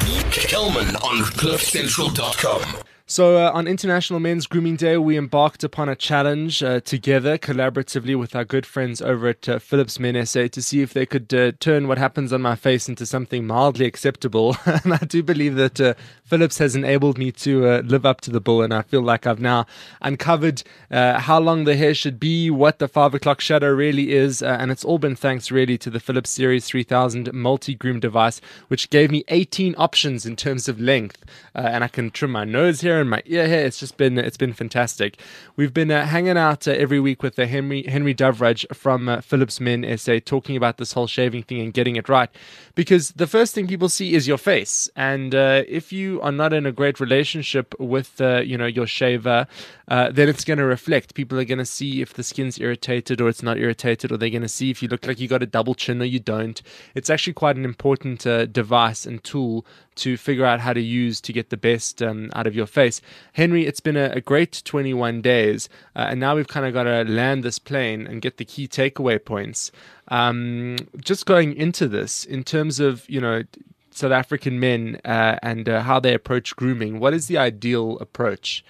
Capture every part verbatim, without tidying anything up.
Kelman on cliff central dot com. So uh, on International Men's Grooming Day, we embarked upon a challenge uh, together, collaboratively with our good friends over at uh, Philips Men S A to see if they could uh, turn what happens on my face into something mildly acceptable. And I do believe that uh, Philips has enabled me to uh, live up to the bill, and I feel like I've now uncovered uh, how long the hair should be, what the five o'clock shadow really is, uh, and it's all been thanks really to the Philips Series three thousand multi-groom device, which gave me eighteen options in terms of length, uh, and I can trim my nose hair and my ear hair. It's just been it's been fantastic. We've been uh, hanging out uh, every week with uh, Henry Henry Dovrudge from uh, Philips Men S A, talking about this whole shaving thing and getting it right, because the first thing people see is your face, and uh, if you are not in a great relationship with uh, you know your shaver, uh, then it's going to reflect. People are going to see if the skin's irritated or it's not irritated, or they're going to see if you look like you got a double chin or you don't. It's actually quite an important uh, device and tool to figure out how to use to get the best um, out of your face. Henry, it's been a, a great twenty-one days, uh, and now we've kind of got to land this plane and get the key takeaway points. Um, just going into this, in terms of, you know, South African men uh, and uh, how they approach grooming, what is the ideal approach?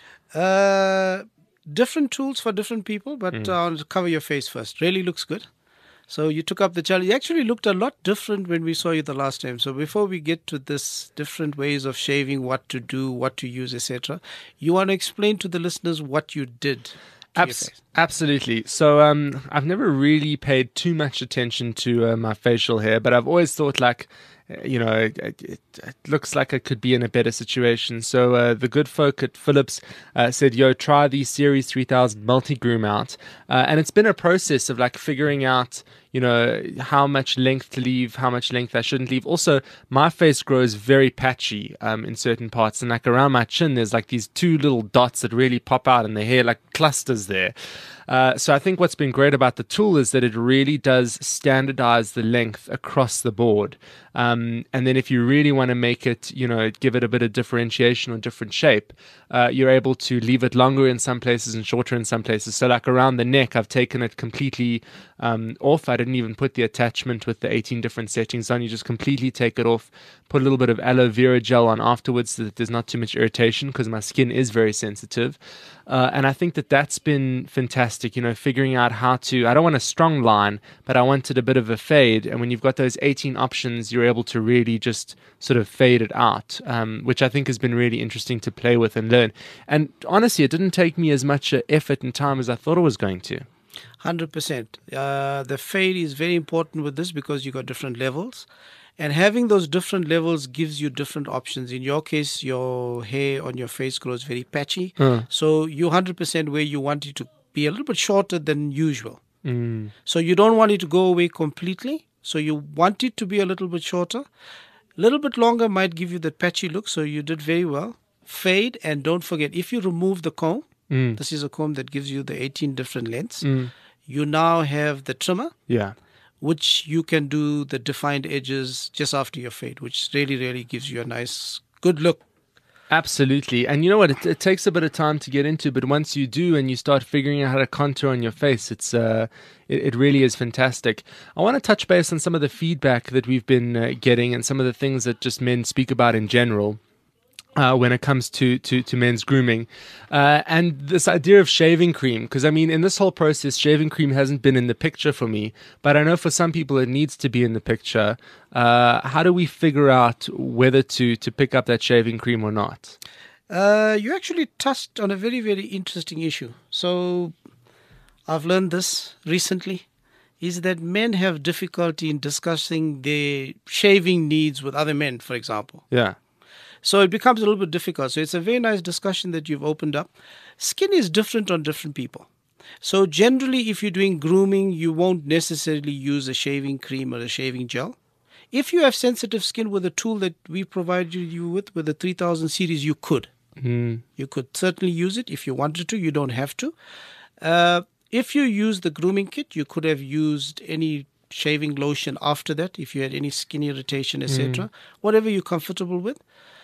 Uh, different tools for different people, but mm. uh, I'll cover your face first. Really looks good. So you took up the challenge. You actually looked a lot different when we saw you the last time. So before we get to this different ways of shaving, what to do, what to use, et cetera, you want to explain to the listeners what you did. Abs- absolutely. So um, I've never really paid too much attention to uh, my facial hair, but I've always thought like, you know, it, it, it looks like it could be in a better situation. So uh, the good folk at Philips uh, said, yo, try the Series three thousand multi-groom out. Uh, and it's been a process of like figuring out, you know, how much length to leave, how much length I shouldn't leave. Also, my face grows very patchy um, in certain parts. And like around my chin, there's like these two little dots that really pop out and the hair like clusters there. Uh, so I think what's been great about the tool is that it really does standardize the length across the board. Um, and then if you really want to make it, you know, give it a bit of differentiation or different shape, uh, you're able to leave it longer in some places and shorter in some places. So like around the neck, I've taken it completely um, off. I didn't even put the attachment with the eighteen different settings on. You just completely take it off, put a little bit of aloe vera gel on afterwards so that there's not too much irritation, because my skin is very sensitive. Uh, and I think that that's been fantastic, you know, figuring out how to, I don't want a strong line, but I wanted a bit of a fade. And when you've got those eighteen options, you're able to really just sort of fade it out, um, which I think has been really interesting to play with and learn. And honestly, it didn't take me as much uh, effort and time as I thought it was going to. one hundred percent. Uh, the fade is very important with this because you got different levels. And having those different levels gives you different options. In your case, your hair on your face grows very patchy. Mm. So you're one hundred percent where you want it to be a little bit shorter than usual. Mm. So you don't want it to go away completely. So you want it to be a little bit shorter. A little bit longer might give you that patchy look. So you did very well. Fade, and don't forget, if you remove the comb, mm. this is a comb that gives you the eighteen different lengths. Mm. You now have the trimmer. Yeah. Which you can do the defined edges just after your fade, which really, really gives you a nice, good look. Absolutely. And you know what? It, it takes a bit of time to get into, but once you do and you start figuring out how to contour on your face, it's uh, it, it really is fantastic. I want to touch base on some of the feedback that we've been uh, getting and some of the things that just men speak about in general. Uh, when it comes to, to, to men's grooming. Uh, and this idea of shaving cream, because I mean, in this whole process, shaving cream hasn't been in the picture for me, but I know for some people it needs to be in the picture. Uh, how do we figure out whether to, to pick up that shaving cream or not? Uh, you actually touched on a very, very interesting issue. So I've learned this recently, is that men have difficulty in discussing their shaving needs with other men, for example. Yeah. So it becomes a little bit difficult. So it's a very nice discussion that you've opened up. Skin is different on different people. So generally, if you're doing grooming, you won't necessarily use a shaving cream or a shaving gel. If you have sensitive skin with a tool that we provided you with, with the three thousand series, you could. Mm. You could certainly use it if you wanted to. You don't have to. Uh, if you use the grooming kit, you could have used any shaving lotion after that if you had any skin irritation, et cetera. Mm. Whatever you're comfortable with.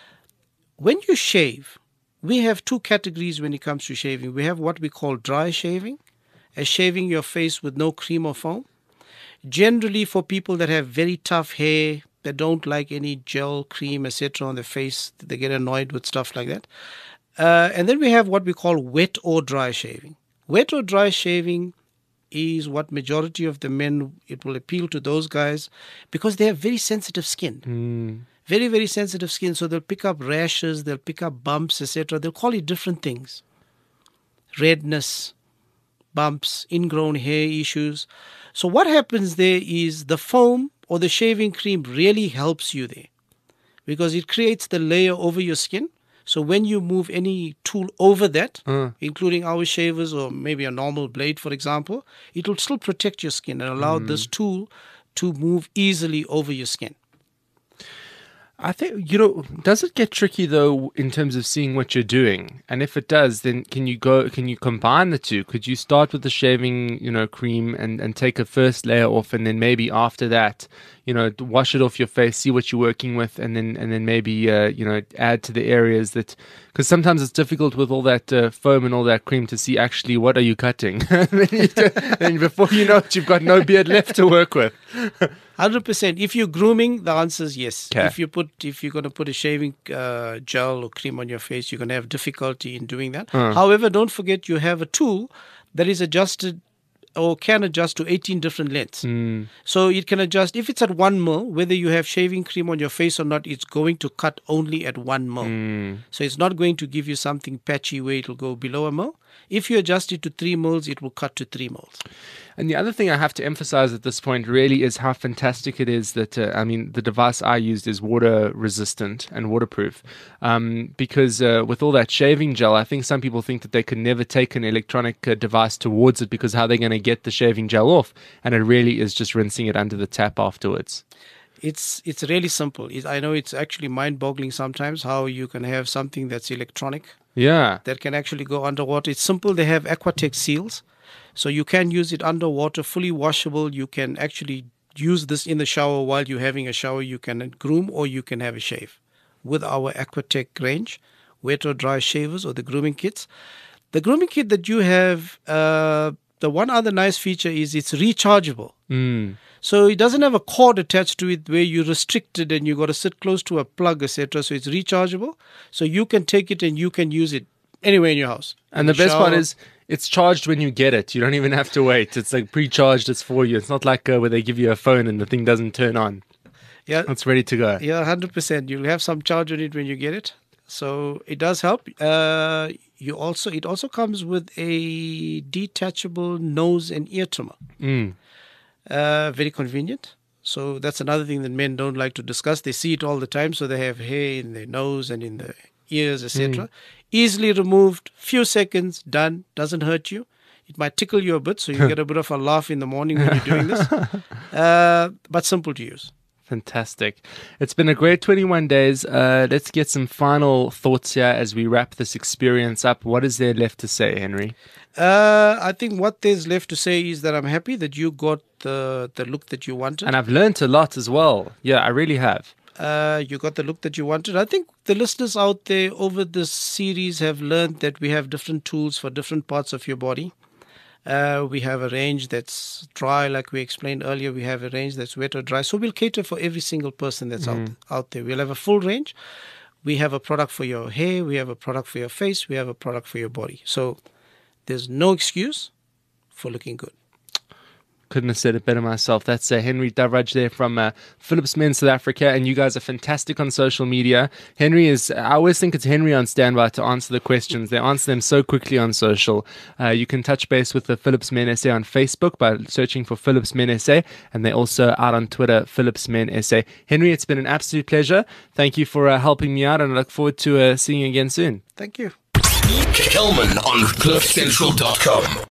When you shave, we have two categories when it comes to shaving. We have what we call dry shaving, as shaving your face with no cream or foam. Generally, for people that have very tough hair, They don't like any gel, cream, et cetera on their face. They get annoyed with stuff like that. Uh, and then we have what we call wet or dry shaving. Wet or dry shaving is what majority of the men, it will appeal to those guys because they have very sensitive skin. Mm. Very, very sensitive skin. So they'll pick up rashes, they'll pick up bumps, et cetera. They'll call it different things. Redness, bumps, ingrown hair issues. So what happens there is the foam or the shaving cream really helps you there because it creates the layer over your skin. So when you move any tool over that, Uh. including our shavers or maybe a normal blade, for example, it will still protect your skin and allow this tool to move easily over your skin. I think, you know, does it get tricky though in terms of seeing what you're doing? And if it does, then can you go, can you combine the two? Could you start with the shaving, you know, cream and, and take a first layer off and then maybe after that, you know, wash it off your face, see what you're working with and then, and then maybe, uh, you know, add to the areas that, because sometimes it's difficult with all that uh, foam and all that cream to see actually what are you cutting. And before you know it, you've got no beard left to work with. one hundred percent. If you're grooming, the answer is yes. Okay. If you put, if you're going to put a shaving uh, gel or cream on your face, you're going to have difficulty in doing that. Uh. However, don't forget you have a tool that is adjusted or can adjust to eighteen different lengths. Mm. So it can adjust. If it's at one mil, whether you have shaving cream on your face or not, it's going to cut only at one mil. Mm. So it's not going to give you something patchy where it'll go below a mil. If you adjust it to three mils, it will cut to three mils. And the other thing I have to emphasize at this point really is how fantastic it is that, uh, I mean, the device I used is water resistant and waterproof. Um, because uh, with all that shaving gel, I think some people think that they could never take an electronic uh, device towards it because how they're going to get the shaving gel off. And it really is just rinsing it under the tap afterwards. It's it's really simple. It, I know it's actually mind-boggling sometimes how you can have something that's electronic Yeah. that can actually go underwater. It's simple. They have Aquatex seals. So you can use it underwater, fully washable. You can actually use this in the shower while you're having a shower. You can groom or you can have a shave with our Aquatech range, wet or dry shavers or the grooming kits. The grooming kit that you have, uh, the one other nice feature is it's rechargeable. Mm. So it doesn't have a cord attached to it where you're restricted and you got to sit close to a plug, et cetera. So it's rechargeable. So you can take it and you can use it anywhere in your house. And the best part is it's charged when you get it. You don't even have to wait. It's like pre-charged. It's for you. It's not like uh, where they give you a phone and the thing doesn't turn on. Yeah, It's ready to go. yeah, one hundred percent. You'll have some charge on it when you get it. So it does help. Uh, you also It also comes with a detachable nose and ear trimmer. Mm. Uh, very convenient. So that's another thing that men don't like to discuss. They see it all the time. So they have hair in their nose and in the ears, et cetera. Mm. Easily removed, few seconds, done. Doesn't hurt you. It might tickle you a bit, so you get a bit of a laugh in the morning when you're doing this. Uh, but simple to use. Fantastic. It's been a great twenty-one days. Uh, let's get some final thoughts here as we wrap this experience up. What is there left to say, Henry? Uh, I think what there's left to say is that I'm happy that you got the, the look that you wanted. And I've learned a lot as well. Yeah, I really have. Uh, you got the look that you wanted. I think the listeners out there over this series have learned that we have different tools for different parts of your body. Uh, we have a range that's dry, like we explained earlier. We have a range that's wet or dry. So we'll cater for every single person that's mm. out, out there. We'll have a full range. We have a product for your hair. We have a product for your face. We have a product for your body. So there's no excuse for looking good. Couldn't have said it better myself. That's uh, Henry Davraj there from uh, Philips Men South Africa, and you guys are fantastic on social media. Henry is, I always think it's Henry on standby to answer the questions. They answer them so quickly on social. Uh, you can touch base with the Philips Men S A on Facebook by searching for Philips Men S A, and they're also out on Twitter, Philips Men S A. Henry, it's been an absolute pleasure. Thank you for uh, helping me out, and I look forward to uh, seeing you again soon. Thank you. Kelman on cliff central dot com.